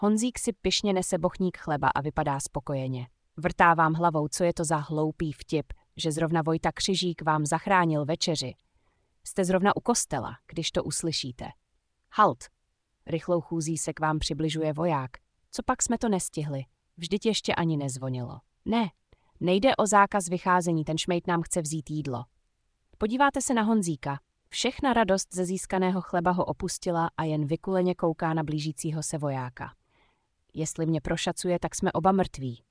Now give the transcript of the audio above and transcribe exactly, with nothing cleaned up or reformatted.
Honzík si pyšně nese bochník chleba a vypadá spokojeně. Vrtá vám hlavou, co je to za hloupý vtip, že zrovna Vojta Křižík vám zachránil večeři. Jste zrovna u kostela, když to uslyšíte. Halt! Rychlou chůzí se k vám přibližuje voják. Co pak jsme to nestihli? Vždyť ještě ani nezvonilo. Ne, nejde o zákaz vycházení, ten šmejd nám chce vzít jídlo. Podíváte se na Honzíka. Všechna radost ze získaného chleba ho opustila a jen vykuleně kouká na blížícího se vojáka. Jestli mě prošacuje, tak jsme oba mrtví.